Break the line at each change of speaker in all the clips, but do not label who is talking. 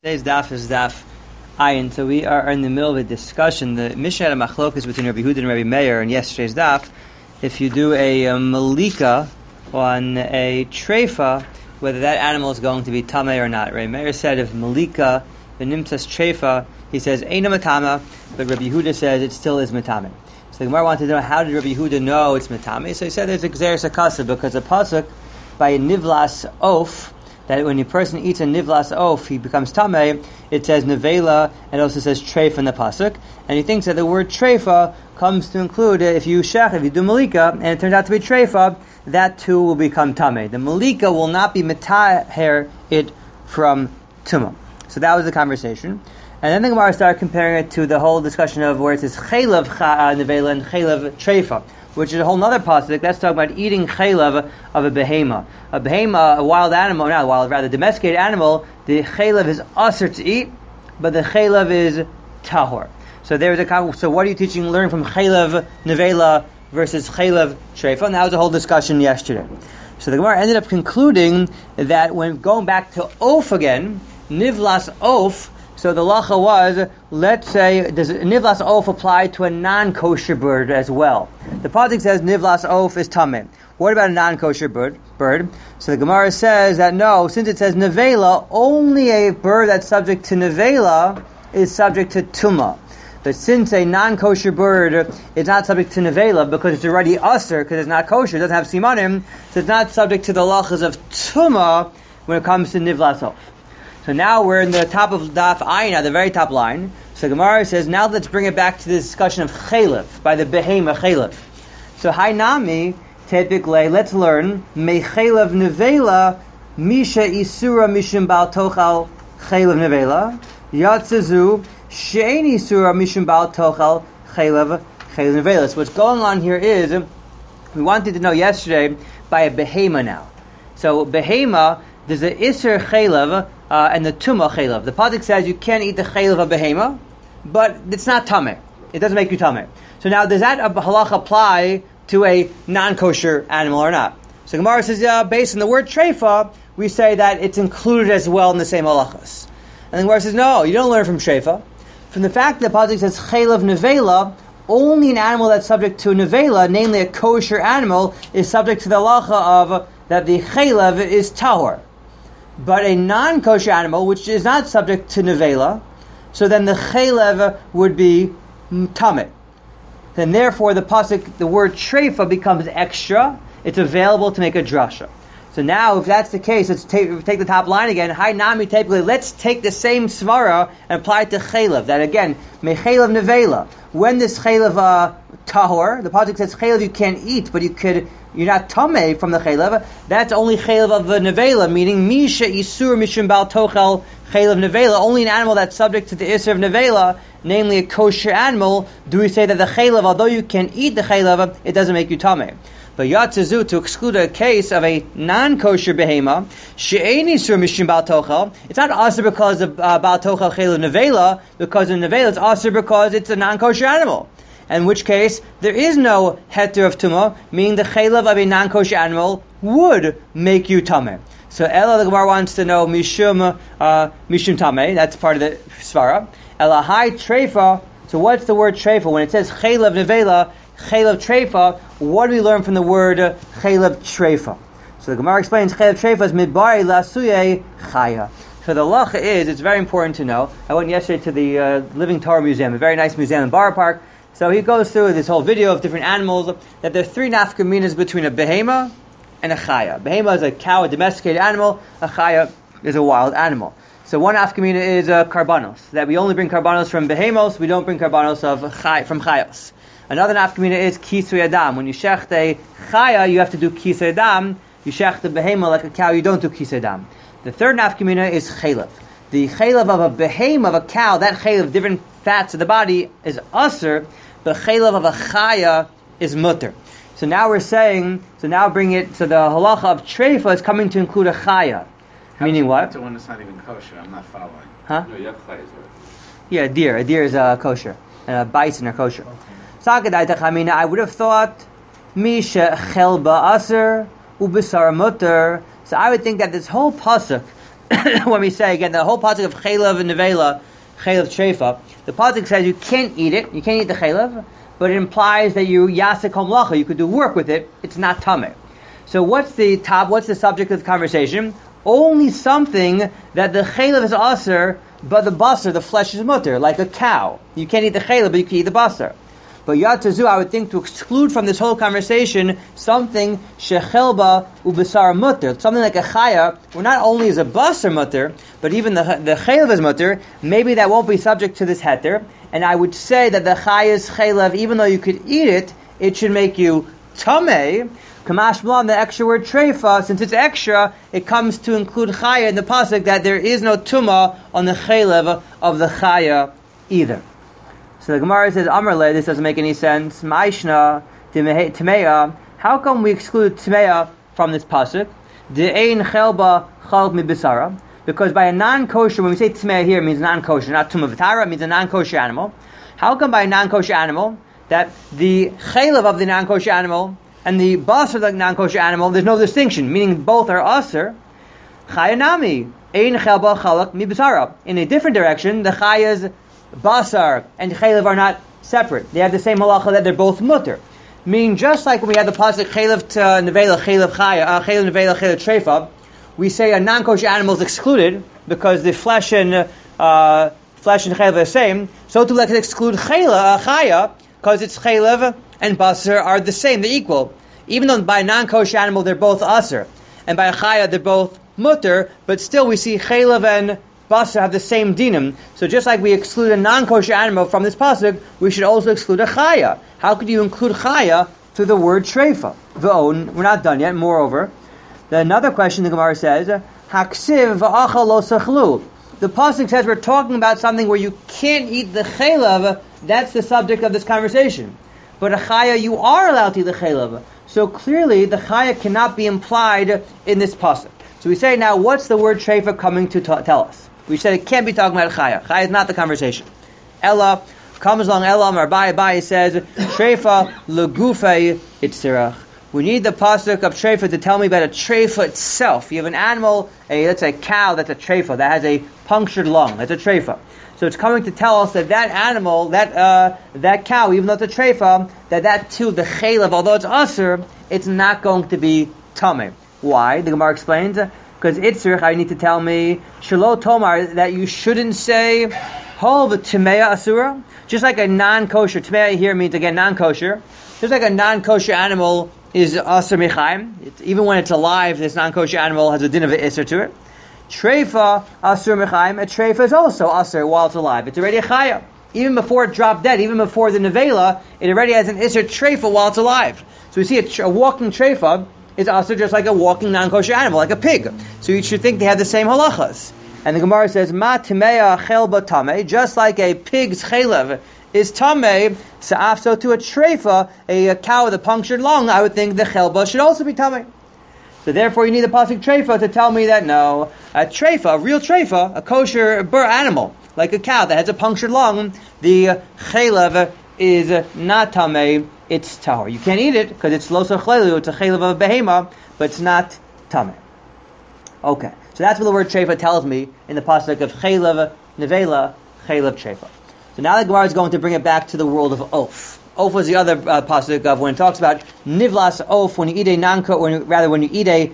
Today's daf is daf ayin. So we are in the middle of a discussion. The Mishnah had a machlokas between Rabbi Yehuda and Rabbi Meir in yesterday's daf. If you do a malika on a treifa, whether that animal is going to be tameh or not. Rabbi Meir said if malika v'nimtzas treifa, he says eina matama, but Rabbi Yehuda says it still is matame. So the Gemara wanted to know, how did Rabbi Yehuda know it's matame? So he said there's a gzeres hakasa, because a pasuk by a nivlas of, that when a person eats a nivlas of, he becomes tameh. It says nevela, and also says treifa in the pasuk, and he thinks that the word treifa comes to include if you do malika, and it turns out to be treifa, that too will become tameh. The malika will not be metaher it from tumah. So that was the conversation. And then the Gemara started comparing it to the whole discussion of where it says chaylev nevela and chaylev treifa, which is a whole other pasuk. That's talking about eating chaylev of a behema. A behema, a wild animal, not wild, rather domesticated animal, the chaylev is usher to eat, but the chaylev is tahor. So there's so what are you teaching, learn from chaylev nevela versus chaylev treifa? And that was a whole discussion yesterday. So the Gemara ended up concluding that when going back to oaf again, nivlas oaf, so the lacha was, let's say, does nivlas oaf apply to a non-kosher bird as well? The pasuk says nivlas oaf is tameh. What about a non-kosher bird? So the Gemara says that no, since it says nevela, only a bird that's subject to nevela is subject to tumah. But since a non-kosher bird is not subject to nevela because it's already usher, because it's not kosher, it doesn't have simanim, so it's not subject to the lachas of tumah when it comes to nivlas oaf. So now we're in the top of daf ayin, at the very top line. So Gemara says, now let's bring it back to the discussion of chaylev, by the behema chaylev. So hainami, typically, let's learn, me chaylev nevela, misha isura mishim bal tochal chaylev nevela, yatzazu, she'en isura mishim bal tochal chaylev nevela. So what's going on here is, we wanted to know yesterday, by a behema now. So behema, there's the iser chaylev, and the tumah chaylev. The pasuk says you can't eat the chaylev of behema, but it's not tameh. It doesn't make you tameh. So now, does that halacha apply to a non-kosher animal or not? So Gemara says, based on the word treifa, we say that it's included as well in the same halachas. And the Gemara says, no, you don't learn from treifa. From the fact that the pasuk says chaylev nevela, only an animal that's subject to nevela, namely a kosher animal, is subject to the halacha of that the chaylev is tahor. But a non-kosher animal, which is not subject to nevela, so then the chaylev would be tameh. And therefore the pasuk, the word treifa becomes extra. It's available to make a drasha. So now, if that's the case, let's take the top line again. Hi nami typically, let's take the same svara and apply it to chaylev. That again, me chaylev nevela. When this chaylev tahor, the pasuk says chaylev you can't eat, but you're not tameh from the chaylev. That's only chaylev of the nevela, meaning misha isur mishum bal tochel chaylev nevela. Only an animal that's subject to the isur of nevela, namely a kosher animal, do we say that the chaylev, although you can eat the chaylev, it doesn't make you tameh. But yatzazu, to exclude a case of a non-kosher behema, she'en isur mishum bal tochel. It's not asur because of bal tochel chaylev nevela, because of nevela. It's asur because it's a non-kosher animal. In which case, there is no heter of tumah, meaning the chaylev of a non-kosher animal would make you tameh. So Ella, the Gemara wants to know mishum tameh. That's part of the svara. Ella hai treifa. So what's the word treifa? When it says chaylev nevela, chaylev treifa, what do we learn from the word chaylev treifa? So the Gemara explains chaylev treifa is midbari lasuye chaya. So the lacha is, it's very important to know. I went yesterday to the Living Torah Museum, a very nice museum in Borough Park. So he goes through this whole video of different animals, that there are three nafkaminas between a behema and a chaya. Behema is a cow, a domesticated animal. A chaya is a wild animal. So one nafkamina is karbanos, that we only bring karbanos from behemos, we don't bring karbanos from chayos. Another nafkamina is kisui adam. When you shecht a chaya, you have to do kisui adam. You shecht a behema like a cow, you don't do kisui adam. The third nafkamina is chaylev. The chaylev of a behema, of a cow, that chaylev, different fats of the body, is usr. The chaylev of a chaya is mutter. So now we're saying, so the halacha of treifa is coming to include a chaya. Meaning what?
The one that's not even kosher, I'm not following.
Huh?
No, you have chayas.
Yeah, a deer. A deer is kosher. And a bison are kosher.
Okay.
I would have thought, misha chel ba'aser ubisar mutter. So I would think that this whole pasuk when we say, again, the whole pasuk of chaylev and nevela, chaylev treifa, the pasuk says you can't eat it, you can't eat the chaylev, but it implies that you yasek homlacha, you could do work with it, it's not tameh. So what's the subject of the conversation? Only something that the chaylev is aser, but the basar, the flesh is mutter, like a cow. You can't eat the chaylev, but you can eat the basar. But yad tazu, I would think, to exclude from this whole conversation something shechelba ubasar mutter, something like a chaya, where not only is a basar mutter, but even the chaylev is mutter. Maybe that won't be subject to this heter. And I would say that the chaya's chaylev, even though you could eat it, it should make you tameh. Kamash Blam, the extra word treifa, since it's extra, it comes to include chaya in the pasuk that there is no tuma on the chaylev of the chaya either. So the Gemara says, Amarle, this doesn't make any sense. Ma'ishna, Timeya, how come we exclude Timeya from this pasuk? De'ein chelba chalk mi bisara. Because by a non-kosher, when we say Timeya here, it means non-kosher, not Tumah V'tara, it means a non-kosher animal. How come by a non-kosher animal, that the chaylev of the non-kosher animal and the basar of the non-kosher animal, there's no distinction, meaning both are aser? Chayanami, ein chelba chalak mi bisara. In a different direction, the chaya's basar and chaylev are not separate. They have the same halacha that they're both mutter. Meaning, just like when we had the pasuk chaylev to nevela, chaylev chaya, chaylev nevela, chaylev treifa, we say a non-kosher animal is excluded because the flesh and chaylev are the same. So to let it exclude chaya, because it's chaylev and basar are the same, they're equal. Even though by a non-kosher animal they're both aser, and by a chaya they're both mutter, but still we see chaylev and basar have the same dinam. So just like we exclude a non-kosher animal from this pasuk, we should also exclude a chaya. How could you include chaya through the word treifa? V'on, we're not done yet. Moreover, another question the Gemara says, haksiv v'achal lo sechlu. The pasuk says we're talking about something where you can't eat the chaylev. That's the subject of this conversation. But a chaya, you are allowed to eat the chaylev. So clearly, the chaya cannot be implied in this pasuk. So we say now, what's the word treifa coming to tell us? We said it can't be talking about chaya. Chaya is not the conversation. Ella comes along. Ella Amar Abai says treifa legufei itzirach. We need the pasuk of treifa to tell me about a treifa itself. You have an animal, let's say a cow, that's a treifa that has a punctured lung. That's a treifa. So it's coming to tell us that that animal, that cow, even though it's a treifa, that too, the chaylev, although it's aser, it's not going to be tameh. Why? The Gemara explains, because itzrich, I need to tell me, shelo tomar, that you shouldn't say, hol v'timeya asura, just like a non-kosher, timeya here means again non-kosher, just like a non-kosher animal is aser mechaim, even when it's alive, this non-kosher animal has a din of iser to it. Treifa asur mechaim. A treifa is also asur while it's alive. It's already a chaya. Even before it dropped dead, even before the nevela, it already has an isur treifa while it's alive. So we see a walking treifa is asur just like a walking non-kosher animal, like a pig. So you should think they have the same halachas. And the Gemara says, Ma timeya chelba tameh, just like a pig's chaylev is tameh, so to a treifa, a cow with a punctured lung, I would think the chelba should also be tameh. So therefore you need a pasuk treifa to tell me that no, a treifa, a real treifa, a kosher animal, like a cow that has a punctured lung, the chaylev is not tameh, it's tahor. You can't eat it because it's lo sachlelu, it's a chaylev of a behema, but it's not tameh. Okay, so that's what the word treifa tells me in the pasuk of chaylev nevela, chaylev treifa. So now the Gemara is going to bring it back to the world of oaf. Oaf was the other pasuk of when it talks about nivlas oaf, when you eat when you eat a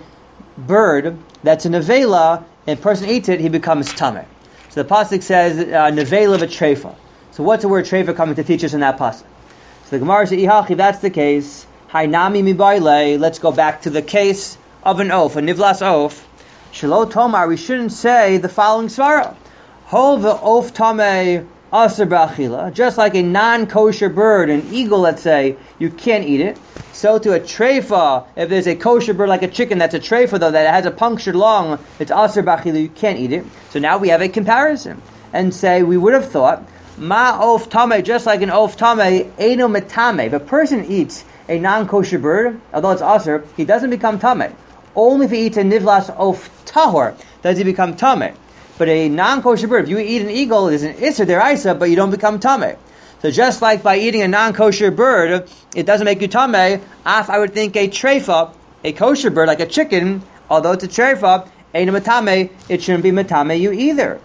bird that's a nevela, and a person eats it, he becomes tameh. So the pasuk says nevela v'treifa. So what's the word treifa coming to teach us in that pasuk? So the Gemara says, if that's the case, hainami mibayle, let's go back to the case of an oaf, a nivlas oaf. Shelo tomar, we shouldn't say the following svara. Hol v'oaf tameh aser b'achila, just like a non-kosher bird, an eagle, let's say, you can't eat it. So to a treifa, if there's a kosher bird like a chicken that's a treifa though, that has a punctured lung, it's aser b'achila, you can't eat it. So now we have a comparison, and say, we would have thought, ma of tameh, just like an of tameh, eino metame. If a person eats a non-kosher bird, although it's aser, he doesn't become tameh. Only if he eats a nivlas of tahor does he become tameh. But a non-kosher bird, if you eat an eagle, there's an isser deraisa, but you don't become tameh. So just like by eating a non-kosher bird, it doesn't make you tameh. I would think a treifa, a kosher bird like a chicken, although it's a treifa, Ein matame, it shouldn't be matame you either.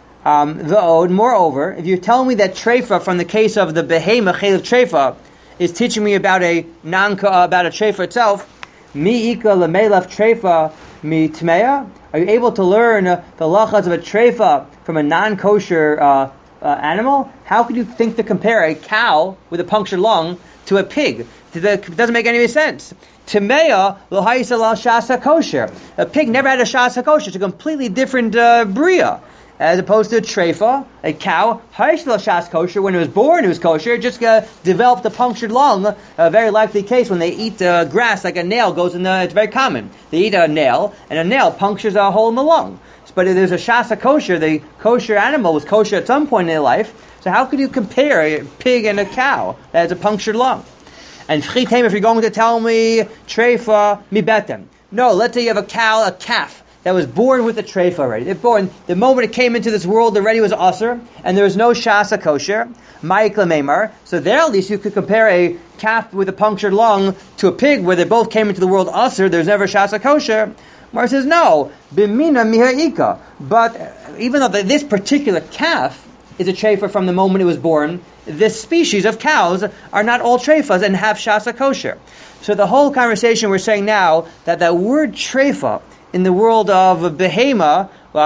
Moreover, if you're telling me that treifa from the case of the behema chelev treifa is teaching me about a treifa itself, mi ika lemelaf treifa mi tmeya. Are you able to learn the lachas of a treifa from a non-kosher animal? How could you think to compare a cow with a punctured lung to a pig? It doesn't make any sense. Tmeya l'haisa la shasa kosher. A pig never had a shasa kosher. It's a completely different bria. As opposed to a treifa, a cow, haisa la shasa kosher. When it was born, it was kosher. It just developed a punctured lung. A very likely case when they eat grass, like a nail goes in the. It's very common. They eat a nail, and a nail punctures a hole in the lung. But if there's a shasa kosher, the kosher animal was kosher at some point in their life. So how could you compare a pig and a cow that has a punctured lung? And chitem, if you're going to tell me treifa mi betem. No, let's say you have a calf that was born with a treifa already. They're born, the moment it came into this world already was aser, and there was no shasa kosher, ma'ikla meimar. So there at least you could compare a calf with a punctured lung to a pig where they both came into the world aser, there's never shasa kosher. Mar says, no, bimina mihaika. But even though this particular calf is a treifa from the moment it was born, this species of cows are not all treifas and have shasa kosher. So the whole conversation we're saying now, that word treifa, in the world of behema,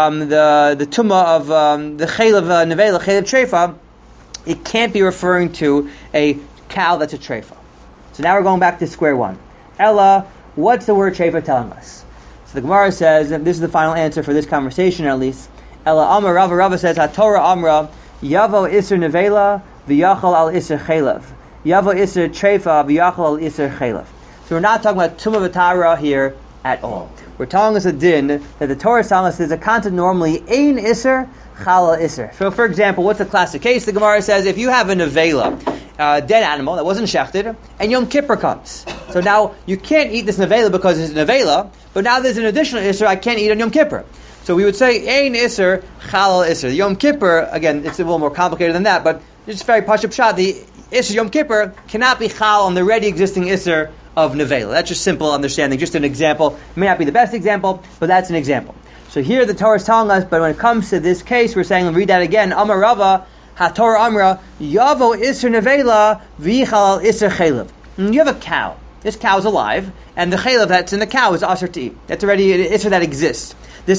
the tumah of the chelev nevela, chelev treifa, it can't be referring to a cow that's a treifa. So now we're going back to square one. Ella, what's the word treifa telling us? So the Gemara says, and this is the final answer for this conversation at least. Ella Amar Rava says, HaTorah Amra, Yavo Isser Nevela, V'yachal al Isser Chelev. Yavo Isser Treifa, V'yachal al Isser Chelev. So we're not talking about tumah v'tara here at all. We're telling us a din that the Torah is telling us there's a concept normally, ein Isser, chal al Isser. So for example, what's the classic case? The Gemara says, if you have a nevela, dead animal that wasn't shechted, and Yom Kippur comes. So now you can't eat this nevela because it's nevela, but now there's an additional Isser I can't eat on Yom Kippur. So we would say, ein Isser, chal al Isser. Yom Kippur, again, it's a little more complicated than that, but it's very pashut pshat. The Isser Yom Kippur cannot be chal on the already existing Isser of nevela. That's just simple understanding, just an example. It may not be the best example, but that's an example. So here the Torah is telling us, but when it comes to this case, we're saying, read that again, Amar Rava, HaTorah Amra, Yavo Isser Nevela, V'yichal Isser Chelev. You have a cow. This cow is alive, and the chelev that's in the cow is aser to eat. That's already an Isser that exists. This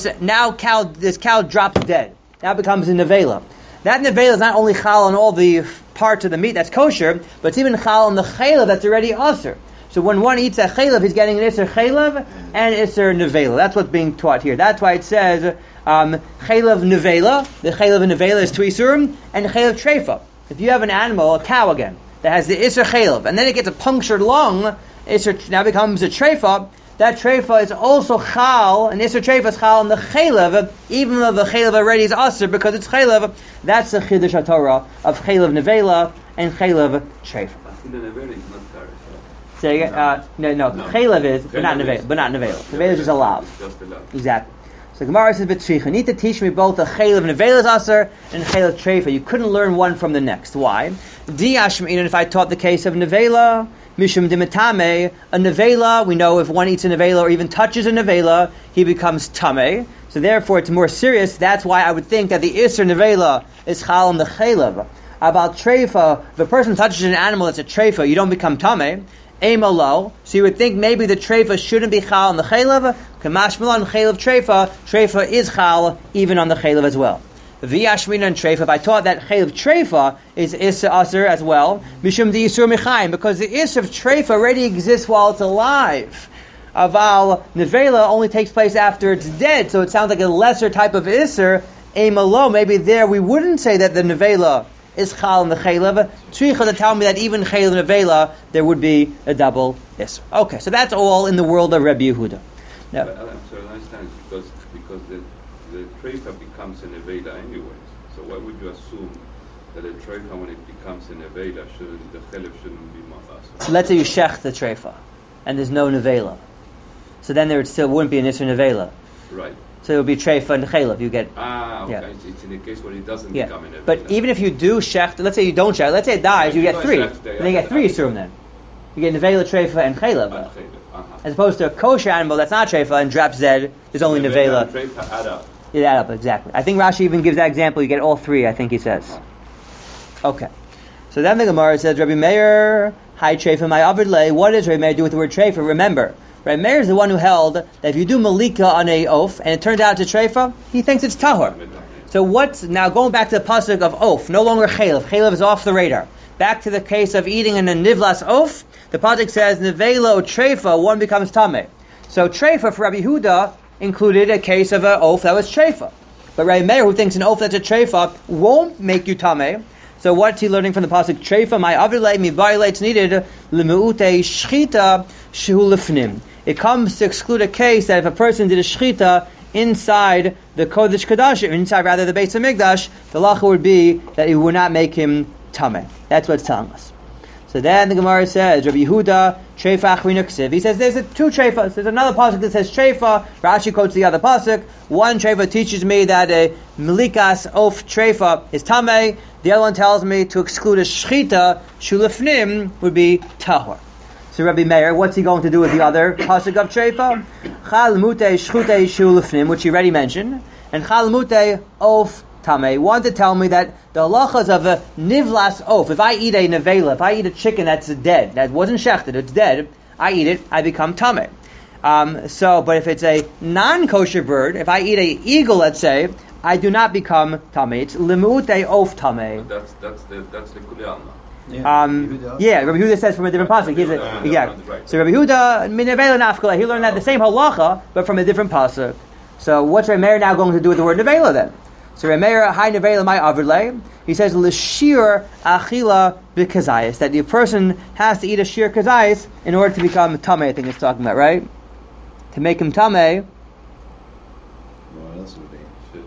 cow drops dead. Now it becomes a nevela. That nevela is not only chal on all the parts of the meat that's kosher, but it's even chal on the chelev that's already aser. So when one eats a chelev, he's getting an Isser chelev and Isser nevela. That's what's being taught here. That's why it says chelev nevela. The chelev nevela is 2 isurim, and chelev treifa. If you have an animal, a cow again, that has the Isser chelev, and then it gets a punctured lung, Isser now becomes a treifa. That treifa is also chal, and Isser treifa is chal on the chelev, even though the chelev already is aser because it's chelev. That's the chiddush HaTorah of chelev nevela and chelev treifa.
The nevela is not kares.
Say again, no. Chelev is, but not nevela. Nevela is just a lav.
Just a lav.
Exactly. So Gemara says, "B'tzricha, you need to teach me both a chelev nevela is aser and chelev treifa. You couldn't learn one from the next. Why? Diashmin, if I taught the case of nevela, mishum dimitame, a nevela, we know if one eats a nevela or even touches a nevela, he becomes tameh. So therefore, it's more serious. That's why I would think that the Isser nevela is chal on the chelev. About treifa, if a person touches an animal that's a treifa, you don't become tameh. Amalo. So you would think maybe the treifa shouldn't be chal on the chelev. Kamash milan chelev treifa. Treifa is chal even on the chelev as well. V'yashmin and treifa. If I taught that chelev treifa is Isser aser as well, mishum di Yisur michayim, because the Isser of treifa already exists while it's alive. Aval nevela only takes place after it's dead, so it sounds like a lesser type of Isser. Amalo. Maybe there we wouldn't say that the nevela is chal in the chelev. Tzricha to tell me that even chelev nevela there would be a double Isser. Okay, so that's all in the world of Rabbi Yehuda. Now,
I'm sorry, I understand because the treifa becomes a nevela anyways. So why would you assume that a treifa when it becomes a nevela the chelev shouldn't be mafas?
So let's say you shech the treifa and there's no nevela. So then there still wouldn't be an Isser nevela.
Right.
So it would be treifa and chelev. You get
okay.
Yeah.
It's in the case where it doesn't become a nevela.
But even if you do shech, let's say you don't shech, let's say it dies, you get 3. Then you get 3 isurim then. you get nevela, treifa, and chaylev. As opposed to a kosher animal that's not treifa and drap zed, there's only nevela.
Treifa add up.
You add up, exactly. I think Rashi even gives that example. You get all three, I think he says. Okay. So then the Gemara says, Rabbi Meir, hi treifa, my avidle. What does Rabbi Meir do with the word treifa? Remember, Rabbi Meir is the one who held that if you do malika on a oaf and it turns out to treifa, he thinks it's tahor. So what's now going back to the pasuk of oaf? No longer chaylev. Chaylev is off the radar. Back to the case of eating in a nivlas oaf. The pasuk says nevela treifa, one becomes tameh. So treifa for Rabbi Huda included a case of an oaf that was treifa. But Rabbi Meir, who thinks an oaf that's a treifa won't make you tameh. So what's he learning from the pasuk? Treifa my avilei mi violates needed lemeute shchita shehu lefnim. It comes to exclude a case that if a person did a shchita inside the Kodesh Kodashim, inside rather the Beis Hamikdash, the lacha would be that it would not make him tameh. That's what it's telling us. So then the Gemara says, Rabbi Yehuda, treifa achrina ksiv. He says there's two treifas. There's another pasuk that says treifa. Rashi quotes the other pasuk. One treifa teaches me that a milikas of treifa is tameh. The other one tells me to exclude a shchita shulefnim would be tahor. So Rabbi Meir, what's he going to do with the other pasuk of treifa? Chal mute shchute shulefnim, which he already mentioned, and chal mute of tameh. Wanted to tell me that the halachas of a nivlas oaf, if I eat a nevela, if I eat a chicken that's dead, that wasn't shechted, it's dead, I eat it, I become tameh. But if it's a non-kosher bird, if I eat an eagle, let's say, I do not become tameh. It's limute oaf tameh.
That's the kuliyalma.
Rabbi Huda says from a different pasuk.
Right.
So Rabbi Huda min nevela nafkala. He learned that the same halacha, but from a different pasuk. So what's Rabbi Meir now going to do with the word nevela then? So Rabbi Meir, hi nevela my avirle. He says l'shir achila b'kazayis, that the person has to eat a shir kazayis in order to become tameh. I think it's talking about, right? To make him tameh.
What else would be?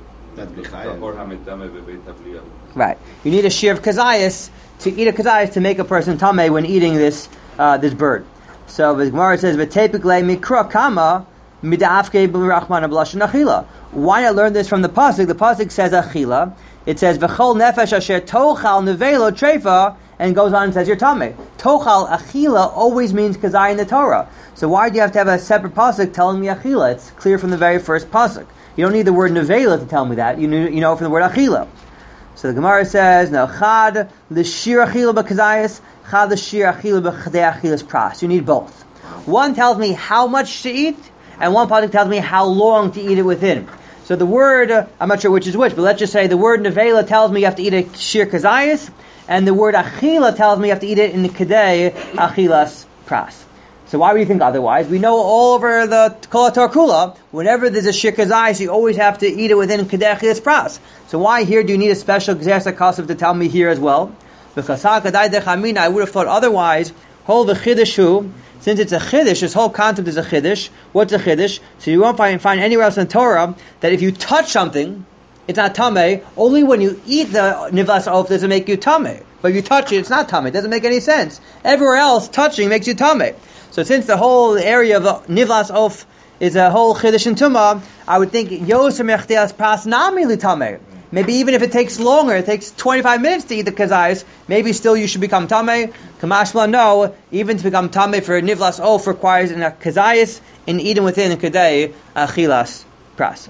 Right. You need a shir of kazayis to eat a kazayis to make a person tameh when eating this bird. So the Gemara says, "V'tepikle mikra kama midafke b'rachman b'lashon achila." Why not learn this from the pasuk? The pasuk says achila. It says v'chol nefesh asher tochal nevelo treifa, and goes on and says you're tameh. Tochal achila always means kazai in the Torah. So why do you have to have a separate pasuk telling me achila? It's clear from the very first pasuk. You don't need the word nevela to tell me that. You know from the word achila. So the Gemara says, no, chad l'shir achila b'kazayis, chad l'shir achila b'chadei achilas pras. You need both. One tells me how much to eat, and one pasuk tells me how long to eat it within. So the word, I'm not sure which is which, but let's just say the word nevela tells me you have to eat a shir kazayis, and the word achila tells me you have to eat it in the kadei achilas pras. So why would you think otherwise? We know all over the Kol HaTorah Kula, whenever there's a shir kazayis, you always have to eat it within kadei achilas pras. So why here do you need a special gzeras hakassav to tell me here as well? Because I would have thought otherwise. Hold the chiddush. Since it's a chiddush, this whole concept is a chiddush. What's a chiddush? So you won't find anywhere else in Torah that if you touch something, it's not tameh. Only when you eat the nivlas oaf does it make you tameh. But if you touch it, it's not tameh. It doesn't make any sense. Everywhere else, touching makes you tameh. So since the whole area of nivlas oaf is a whole chiddush and tumah, I would think yoser mechtias pas nami litameh. Maybe even if it takes longer, it takes 25 minutes to eat the kazayis, maybe still you should become tameh. Kamashma, no, even to become tameh for nivlas oaf requires a kazayis and eating within the kadei achilas pras.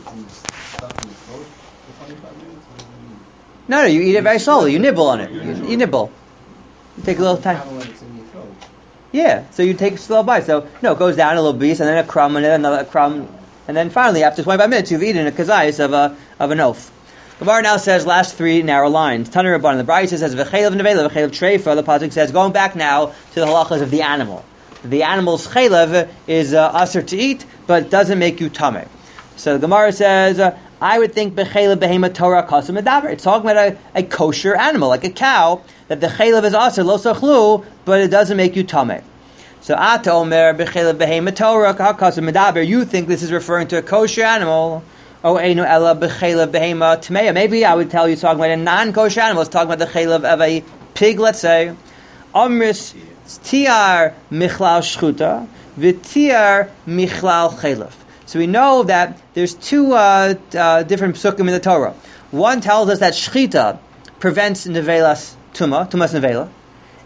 No, you eat it very slowly. You nibble on it. You nibble. You take a little time. Yeah, so you take a slow bite. So, it goes down a little piece, and then a crumb, and then another crumb, and then finally, after 25 minutes, you've eaten a kazayis of an oaf. The Gemara now says last three narrow lines. Tanur Rabban. The Brayta says v'chelev nevela, v'chelev treifa. The pasuk says going back now to the halachas of the animal. The animal's chelev is asur to eat, but doesn't make you tameh. So the Gemara says I would think b'chelev behema Torah kasum medaber. It's talking about a kosher animal, like a cow, that the chelev is asur lo sochlu, but it doesn't make you tameh. So ata omer b'chelev behema Torah kasum medaber. You think this is referring to a kosher animal? Oh, einu ella b'chelev behema tmeya. Maybe I would tell you talking about a non-kosher animal. It's talking about the chelev of a pig, let's say. Amris tiar michlal shchuta v'tiar michlal chelev. So we know that there's two different psukim in the Torah. One tells us that shchita prevents nevelas tumas nevela,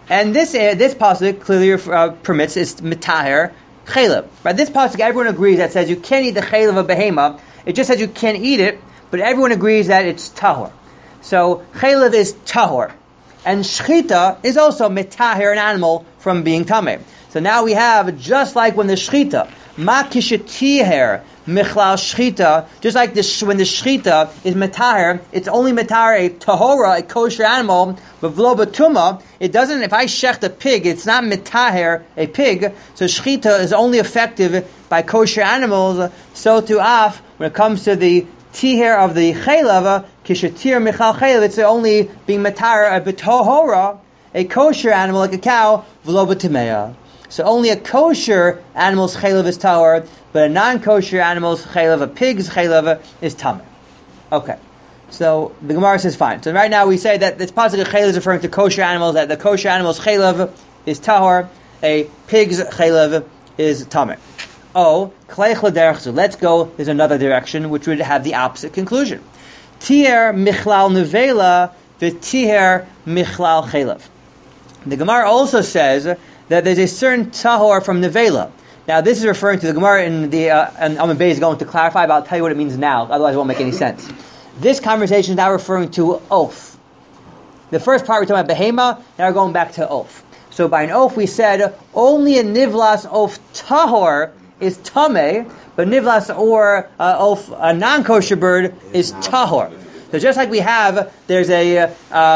And this pasuk clearly permits is mitaher chaylev. Right? This pasuk, everyone agrees that says you can't eat the chaylev of behema. It just says you can't eat it, but everyone agrees that it's tahor. So chaylev is tahor, and shchita is also mitaher an animal from being tameh. So now we have, just like when the shchita, ma kishetiher michlal shchita, just like when the shchita is metaher, it's only metaher a tahora, a kosher animal, but v'lo batuma, it doesn't, if I shecht a pig, it's not metaher a pig, so shchita is only effective by kosher animals, so to af, when it comes to the tiher of the chaylev, kishetir michal chaylev, it's only being metaher a b'tohora, a kosher animal like a cow, v'lo b'timeya. So only a kosher animal's chaylev is tahor, but a non-kosher animal's chaylev, a pig's chaylev, is tameh. Okay. So the Gemara says fine. So right now we say that this pasuk of chaylev is referring to kosher animals, that the kosher animal's chaylev is tahor, a pig's chaylev is tameh. Oh, kleich l'derech zu. Let's go, there's another direction which would have the opposite conclusion. Tier michlal nevela v'tier michlal chaylev. The Gemara also says that there's a certain tahor from nevela. Now this is referring to the Gemara in the and Amud Beis is going to clarify, but I'll tell you what it means now, otherwise it won't make any sense. This conversation is now referring to oath. The first part we're talking about behema, now we're going back to oath. So by an oath we said only a nivlas oath tahor is tameh, but nivlas or oath a non-kosher bird is tahor. So just like we have, there's a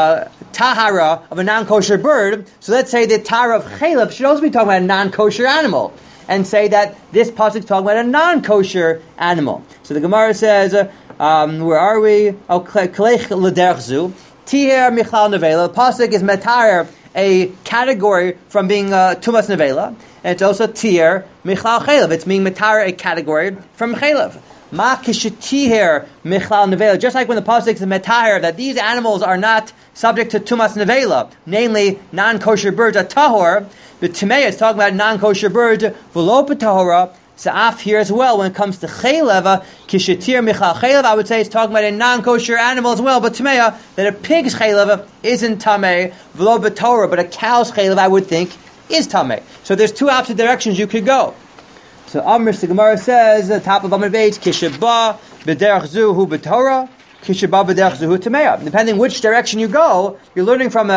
tahara of a non-kosher bird, so let's say the tahara of chaylev should also be talking about a non-kosher animal, and say that this pasuk is talking about a non-kosher animal. So the Gemara says, where are we? Oh, kleich l'derech zu. Tiher michlal nevela. The pasuk is metar, a category from being tumas nevela, and it's also tiher michlal chaylev. It's being metar, a category from chaylev. Ma kishetiher michlal nevela. Just like when the pasuk is metar, that these animals are not subject to tumas nevela, namely non-kosher birds are tahor. The Timeya is talking about non-kosher birds, v'lo b'tahora. Sa'af here as well, when it comes to chaylev, kishetir michal chaylev, I would say it's talking about a non-kosher animal as well, but Timeya, that a pig's chaylev isn't tameh, v'lo b'tahora, but a cow's chaylev, I would think, is tameh. So there's two opposite directions you could go. So Amr, the Gemara says, the top of Amr Beis, kisheba b'derech zu hu b'tahora, kisheba b'derech zu hu tameya. Depending which direction you go, you're learning from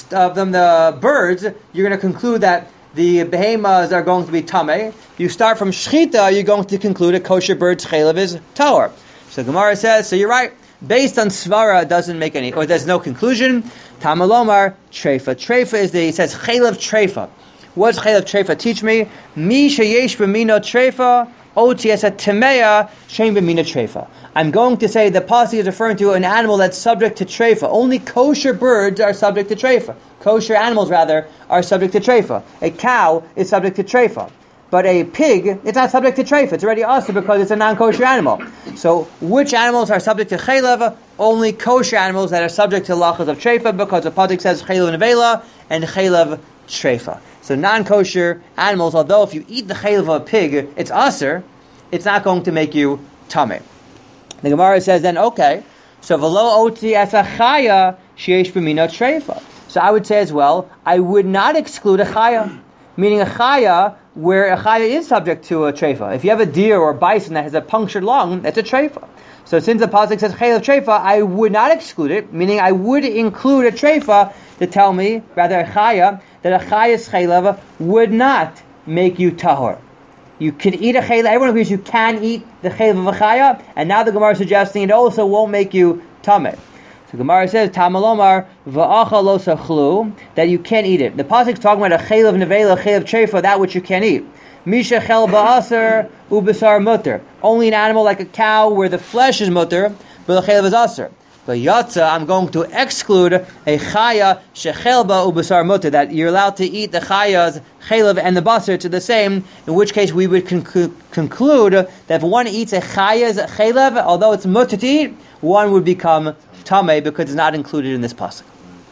the birds, you're going to conclude that the behemoths are going to be tameh. You start from shchita, you're going to conclude a kosher bird's chaylev is tahor. So Gemara says, so you're right. Based on svara, it doesn't make any, or there's no conclusion. Tamalomar treifa. Treifa is he says chaylev treifa. What's chaylev treifa? Teach me. Mi sheyesh b'mino treifa. Otiesa temeya shein b'mina treifa. I'm going to say the pasuk is referring to an animal that's subject to treifa. Only kosher birds are subject to treifa. Kosher animals, rather, are subject to treifa. A cow is subject to treifa. But a pig, it's not subject to treifa. It's already also because it's a non-kosher animal. So, which animals are subject to chaylev? Only kosher animals that are subject to lachas of treifa, because the pasuk says chaylev nevela and chaylev treifa. So non-kosher animals, although if you eat the chaylev of a pig, it's aser, it's not going to make you tameh. The Gemara says then, okay, so v'lo oti es a chaya sheyesh b'mina treifa. So I would say as well, I would not exclude a chaya, meaning a chaya where a chaya is subject to a treifa. If you have a deer or a bison that has a punctured lung, that's a treifa. So since the pasuk says chaylev treifa, I would not exclude it, meaning I would include a treifa to tell me, rather a chaya, that a chaya's chaylev would not make you tahor. You can eat a chaylev. Everyone agrees you can eat the chaylev of a chaya, and now the Gemara is suggesting it also won't make you tameh. So Gemara says, Tamalomar va'achal lo sachlu, that you can't eat it. The pasuk is talking about a chaylev nevela, chaylev treifa, that which you can't eat. Misha chel ba'aser ubasar mutter. Only an animal like a cow where the flesh is mutter, but the chaylev is aser. But yatsa, I'm going to exclude a chaya shechel ba ubasar mutter, that you're allowed to eat the chaya's chaylev and the basar to the same, in which case we would conclude that if one eats a chaya's chaylev, although it's mutter to eat, one would become tameh because it's not included in this pasuk.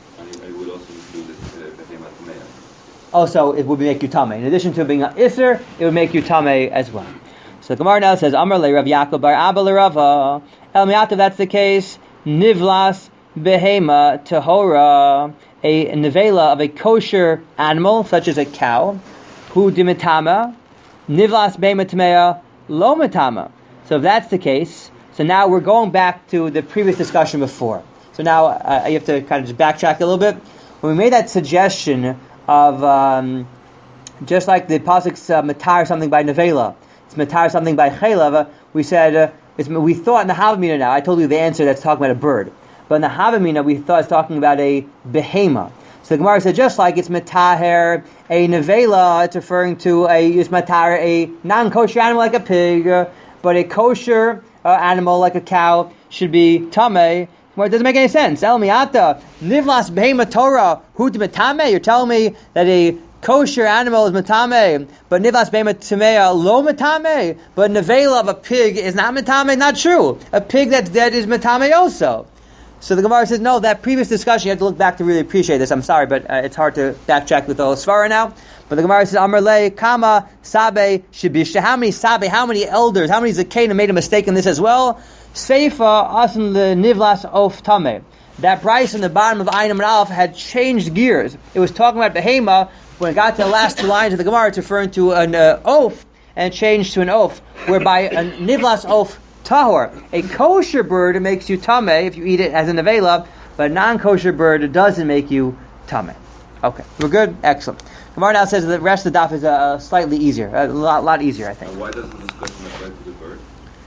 I would also include behema tameya.
Also, it would make you tameh. In addition to being an iser, it would make you tameh as well. So the Gemara now says, Amar le Rav Yaakov bar Abba le Rava. El Miatav, that's the case. Nivlas behema tahora, a nevela of a kosher animal, such as a cow, hu dimitama, nivlas behema tamea, lo matama. So if that's the case, so now we're going back to the previous discussion before. So now you have to kind of just backtrack a little bit. When we made that suggestion of just like the pasuk's matar something by nevela, it's matar something by chaylev, we said we thought in the Havamina now. I told you the answer that's talking about a bird, but in the Havamina we thought it's talking about a behema. So the Gemara said just like it's mataher a nevela, it's referring to it's matar a non-kosher animal like a pig, but a kosher animal like a cow should be tameh. Well, it doesn't make any sense. El miata nivlas behema Torah hu matame. You're telling me that a kosher animal is matame, but nivlas behema tamea lo matame. But nevela of a pig is not matame. Not true. A pig that's dead is matame also. So the Gemara says no. That previous discussion, you have to look back to really appreciate this. I'm sorry, but it's hard to backtrack with the svara now. But the Gemara says Amar le kama sabe shibisha. How many elders? How many zakenim made a mistake in this as well? Seifa asin le nivlas of tameh. That Bryce in the bottom of Ayin and Aleph had changed gears. It was talking about behema. When it got to the last two lines of the Gemara, it's referring to an oaf, and it changed to an oaf, whereby a nivlas oaf tahor. A kosher bird makes you tameh if you eat it as a nevela, but a non-kosher bird doesn't make you tameh. Okay, we're good? Excellent. Gemara now says the rest of the daf is slightly easier, a lot easier, I think.
Why doesn't this question apply to the bird?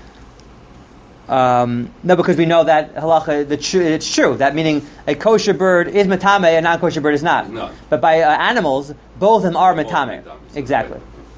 No, because we know that halacha, it's true. That meaning a kosher bird is matame, a non-kosher bird is not.
No.
But by animals, both of them are matame. Exactly.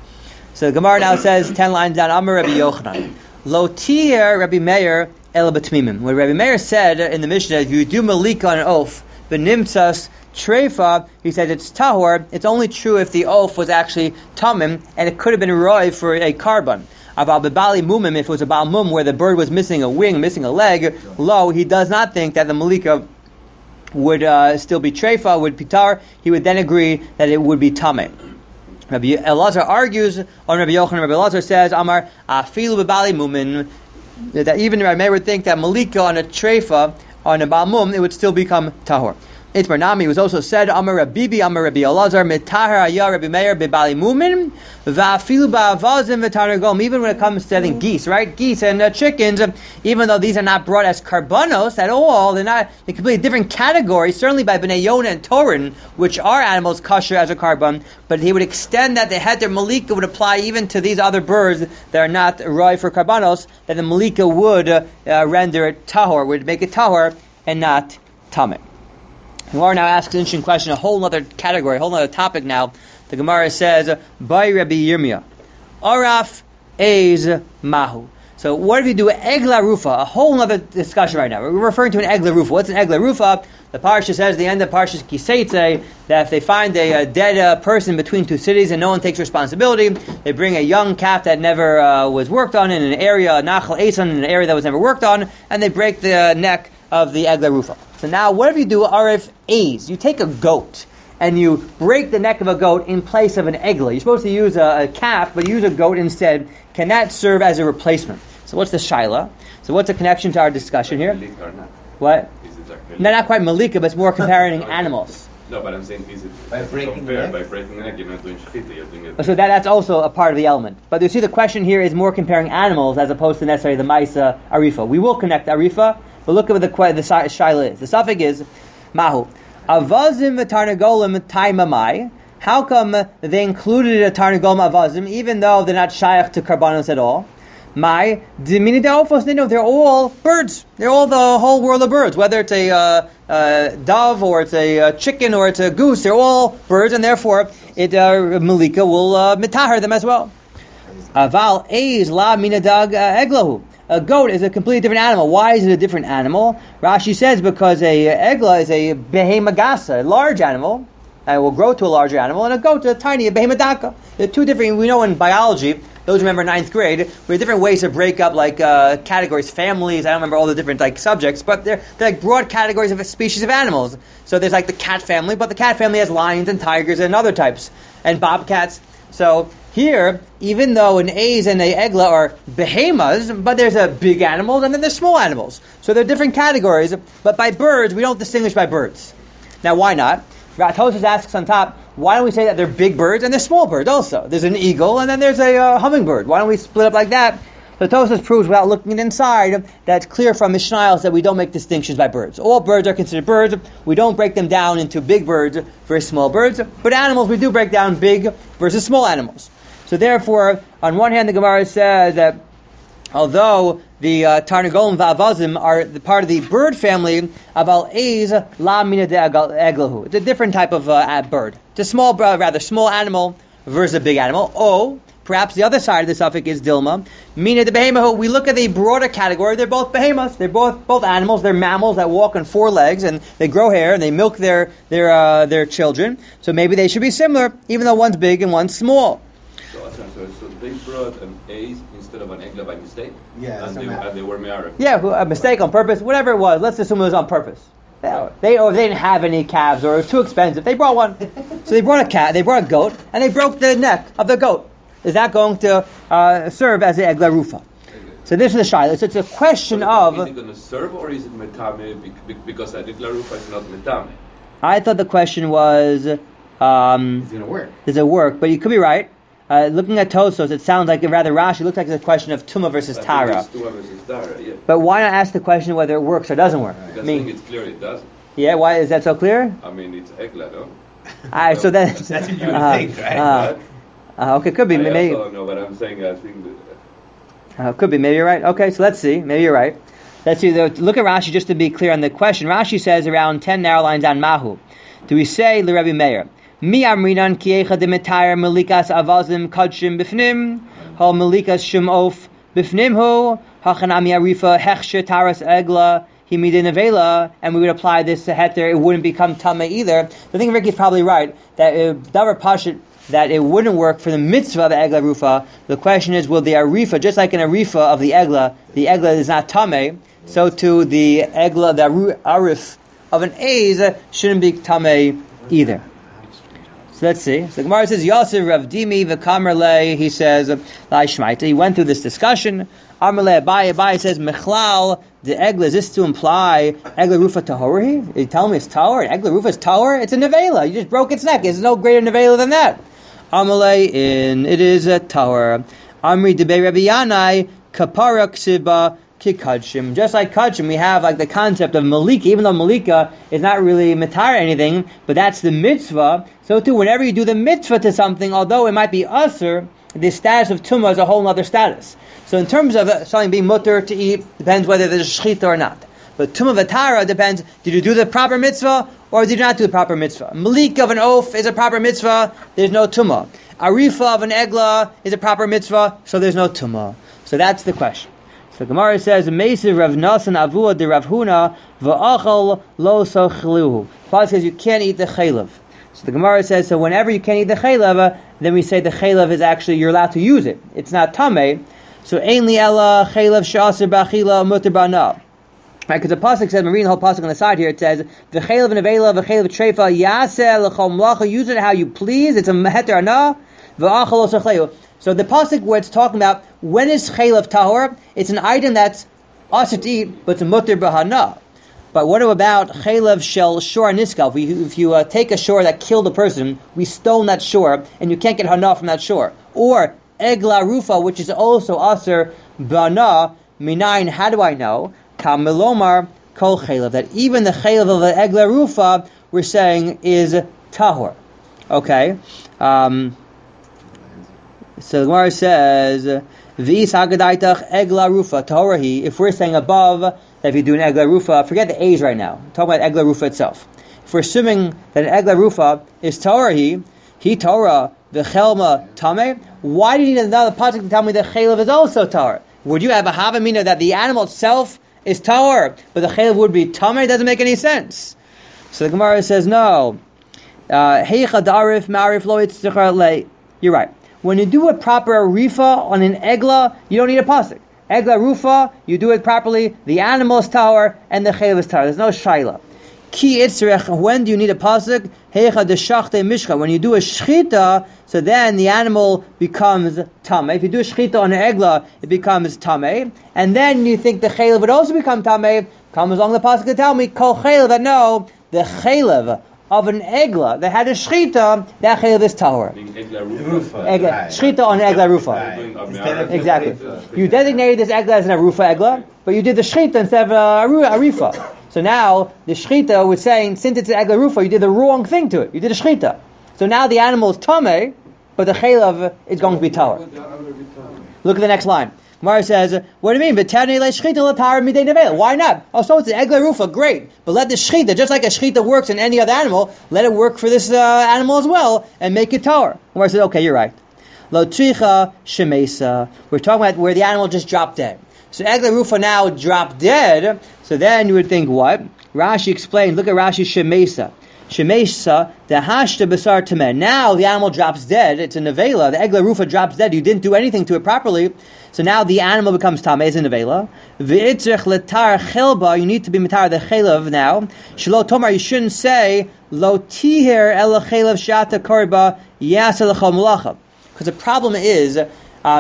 So the Gemara now says 10 lines down. Amar Rabbi Yochanan, lo tier Rabbi Meir el batmimim. What Rabbi Meir said in the Mishnah, if you do malika on an oath, benimtzas treifa, he said it's tahor. It's only true if the oath was actually tamim, and it could have been roi for a carbon. About bebali mumim, if it was a bal mum where the bird was missing a wing, missing a leg, lo, he does not think that the malika would still be treifa, would pitar. He would then agree that it would be tameh. Rabbi Elazar argues on Rabbi Yochanan. Rabbi Elazar says, Amar afilu bebali mumin, that even Rabbi Meir would think that malika on a treifa, on a bal mum, it would still become tahor. Itmar Nami was also said, Amar Rabbibi, Amar Rabbi Elazar, Mitahar Aya Rabbi Meir Bebali Mumin, Va'afilu Ba'avazim V'tarnagom. Even when it comes to selling geese, right? Geese and chickens, even though these are not brought as karbanos at all, they're completely different categories, certainly by Bnei Yonah and Torin, which are animals kosher as a karban, but he would extend that the heter malika would apply even to these other birds that are not roi for karbanos, that the malika would render it tahor, would make it tahor and not tameh. Gemara now asks an interesting question, a whole other category, a whole other topic now. The Gemara says, by Rabbi Yirmiyah, Araf Ez Mahu. So what if you do Egla Rufa? A whole other discussion right now. We're referring to an Egla Rufa. What's an Egla Rufa? The Parsha says at the end of Parshas Kiseitze that if they find a dead person between two cities and no one takes responsibility, they bring a young calf that never was worked on in an area, Nachal Esan, in an area that was never worked on, and they break the neck of the Egla Rufa. So now, whatever you do, Arif A's, you take a goat and you break the neck of a goat in place of an egla. You're supposed to use a calf, but use a goat instead. Can that serve as a replacement? So what's the shaila? So what's the connection to our discussion here? What? No, not quite malika, but it's more comparing animals.
No, but I'm saying, is it
by breaking the neck?
By breaking the neck, you're not doing shchita, you're doing it.
So that's also a part of the element. But you see, the question here is more comparing animals as opposed to necessarily the Maisa Arifa. We will connect Arifa, but look at what the shaila is. The suffix is Mahu. Avazim v'tarnagolim taimamai. How come they included a tarnagol avazim even though they're not shaykh to karbanos at all? My dimini de'ofos nino. They're all birds. They're all the whole world of birds. Whether it's a dove or it's a chicken or it's a goose, they're all birds, and therefore malika will mitahar them as well. Aval eiz la minadag eglahu. A goat is a completely different animal. Why is it a different animal? Rashi says because a egla is a behemagasa, a large animal, and will grow to a larger animal, and a goat is a tiny, a behemadaka. They're two different. We know in biology, those who remember 9th grade, we have different ways to break up categories, families. I don't remember all the different subjects, but they're like broad categories of a species of animals. So there's the cat family, but the cat family has lions and tigers and other types, and bobcats. So Here, even though an A's and a Egla are behemoths, but there's a big animals and then there's small animals. So they're different categories, but by birds, we don't distinguish by birds. Now, why not? Tosfos asks on top, why don't we say that they're big birds and they're small birds also? There's an eagle and then there's a hummingbird. Why don't we split up like that? So Tosfos proves without looking inside that it's clear from Mishnayos that we don't make distinctions by birds. All birds are considered birds. We don't break them down into big birds versus small birds. But animals, we do break down big versus small animals. So therefore, on one hand, the Gemara says that although the Tarnagolim v'Avazim are the part of the bird family, Aval Eiz la mina de eglahu. It's a different type of bird. It's a small, rather small animal versus a big animal. Oh, perhaps the other side of the suffix is Dilma. Mina de behemahu. We look at the broader category. They're both behemoths. They're both animals. They're mammals that walk on four legs and they grow hair and they milk their children. So maybe they should be similar, even though one's big and one's small.
So they brought an A's instead of an Egla by mistake?
Yeah,
and they were Me'arif.
Yeah, a mistake on purpose, whatever it was. Let's assume it was on purpose. They didn't have any calves or it was too expensive. They brought one. So they brought a cat, they brought a goat, and they broke the neck of the goat. Is that going to serve as an Egla Rufa? So this is the shayla. So it's a question of...
Is it going to serve or is it Metame? Because an Egla Rufa is not Metame.
I thought the question was...
It's going to work.
Does it work? But you could be right. Looking at Tosfos, it sounds like, rather Rashi, it looks like it's a question of Tumah versus Tara.
Tumah versus Tara, yeah.
But why not ask the question whether it works or doesn't work?
I think it's clear it doesn't.
Yeah, why is that so clear?
I mean, it's Egla, no?
So then,
That's what you would think, right?
Okay, could be.
I also don't know, but I'm saying I think that...
could be. Maybe you're right. Okay, so let's see. Maybe you're right. Let's see. Look at Rashi just to be clear on the question. Rashi says around 10 narrow lines on Mahu. Do we say L'Rebbe Meir? Mi amrinan kiecha de metayr melikas avazim kadshim bifnim hal melikas shumof bifnim hu hachanami arifa hechshe taras egla himide nevela, and we would apply this to heter. It wouldn't become tame either. I think Ricky's probably right that davar pashit that it wouldn't work for the mitzvah of the egla rufa. The question is, will the arifa, just like an arifa of the egla is not tame, so too the egla, the arif of an A's shouldn't be tame either. So let's see. So the Gemara says, Yosef Rav Dimi v'kamer le, he says, Lai Shmaita. He went through this discussion. Amar le Abaye says, Mechlal, the Egla, is this to imply Egla Rufa Tahori? You tell me it's Tahor? Egla Rufa is Tahor? It's a Nevela. You just broke its neck. There's no greater Nevela than that. Amar le, it is a Tahor. Amri debei Rabbi Yanai, Kapara Ksiba, Kikadshim. Just like Kadshim, we have like the concept of Malika, even though Malika is not really mitar anything, but that's the mitzvah. So too, whenever you do the mitzvah to something, although it might be usher, the status of tumah is a whole other status. So in terms of something being mutter to eat, depends whether there's shechita or not. But tumah v'tara depends, did you do the proper mitzvah, or did you not do the proper mitzvah? Malika of an oaf is a proper mitzvah, there's no tumah. Arifa of an egla is a proper mitzvah, so there's no tumah. So that's the question. So Gemara says, Meisiv Rav Nasan Avua de Rav Huna v'achal lo sochluhu. Paul says you can't eat the chaylev. So the Gemara says, so whenever you can't eat the chaylev, then we say the chaylev is actually, you're allowed to use it. It's not tameh. So ein li ela chaylev she'aser b'achila muter b'ana. Right, because the pasuk says, we're reading the whole pasuk on the side here, it says, v'chaylev nevela v'chaylev treifa yaseh l'chol mlacha, use it how you please, it's a heter ana, v'achal lo sochluhu. So the pasuk where it's talking about when is chaylev tahor, it's an item that's asur to eat, but it's a muter b'hana. But what about chaylev shel shor niskal? If you take a shor that killed a person, we stone that shor, and you can't get hana from that shor. Or egla rufa, which is also asur b'hana, minayin, how do I know? Kamilomar kol chaylev, that even the chaylev of the egla rufa, we're saying is tahor. Okay? So the Gemara says, "V'is hagadaitach egla rufa tahorahi." If we're saying above that if you do an egla rufa, forget the A's right now. Talk about egla rufa itself. If we're assuming that an egla rufa is tahorahi, he Torah v'chelma tameh. Why do you need another pasuk to tell me that chaylev is also tahor? Would you have a havamina that the animal itself is tahor, but the chaylev would be tameh? It doesn't make any sense. So the Gemara says no. Heicha darif ma'arif lo yitzchar le. You're right. When you do a proper rifa on an egla, you don't need a pasuk. Egla rufa, you do it properly, the animal is tahor, and the chaylev is tahor. There's no shaila. Ki itzrech, when do you need a pasuk? Heicha deshachte mishcha. When you do a shchita, so then the animal becomes tameh. If you do a shchita on an egla, it becomes tameh. And then you think the chaylev would also become tameh. Comes along the pasuk to tell me, kol chaylev, that no, the chaylev of an egla that had a shchita, that chaylev is tahor. Shchita on egla rufa. Exactly. You designated this egla as an arufa egla, but you did the shchita instead of a rifa. So now the shchita was saying, since it's an egla rufa, you did the wrong thing to it. You did a shchita. So now the animal is tameh, but the chaylev is going to be tahor. Look at the next line. Gemara says, what do you mean? Why not? Oh, so it's an egla rufa, great. But let the shchita, just like a shchita works in any other animal, let it work for this animal as well, and make it tahor. Gemara says, okay, you're right. Lo tricha shemesa. We're talking about where the animal just dropped dead. So egla rufa now dropped dead, so then you would think what? Rashi explained, look at Rashi shemesa. Shemesa, the hashta basar tameh. Now the animal drops dead, it's a nevela, the egla rufa drops dead, you didn't do anything to it properly, so now the animal becomes tameh, it's a nevela. V'itzrech letar chelba, you need to be mitar the chelav now. Shelo tomar, you shouldn't say, lo tiher el chelav shata korba yasa l'chol mulacha. Because the problem is, the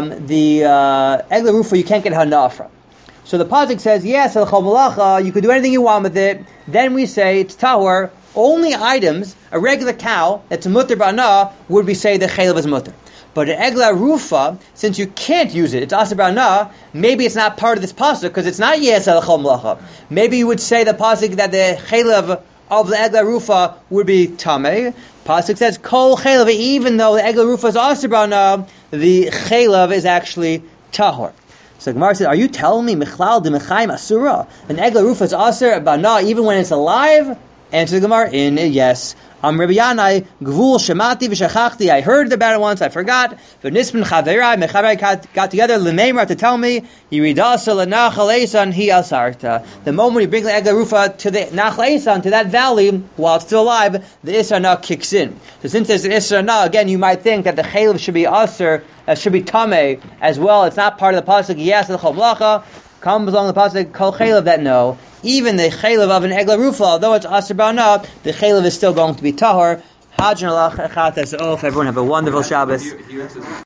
egla rufa you can't get hana from. So the pasuk says, yes, l'chol mulacha, you could do anything you want with it. Then we say, it's tahor. Only items, a regular cow that's a mutter b'ana would be say the chaylev is mutter. But an egla rufa, since you can't use it, it's aser b'ana, maybe it's not part of this pasuk because it's not yes el chol melacha. Maybe you would say the pasuk that the chaylev of the egla rufa would be tameh. Pasuk says kol chaylev, even though the egla rufa is aser b'ana, the chaylev is actually tahor. So Gemara says, are you telling me michlal de mechaim asura? An egla rufa is aser b'ana even when it's alive? Answer the Gemara in yes. Rabbi Yanai, Gvul Shemati v'Shachachti. I heard about it once, I forgot. V'Nisman Chaverai, Mechaverai got together l'Neimar to tell me Yiridasa l'Nachal Eisan hi asarta. The moment you bring the egla rufa to the Nachal Eisan, to that valley, while it's still alive, the Isra kicks in. So since there's an Isra, again, you might think that the chaylev should be aser, should be tameh as well. It's not part of the pasuk. Yes, the chol melacha. Comes along the pasuk kol chaylev that no. Even the chaylev of an egla rufa, although it's aser b'ana, the chaylev is still going to be tahor. Hajjan alach echat es of. Everyone have a wonderful Shabbos.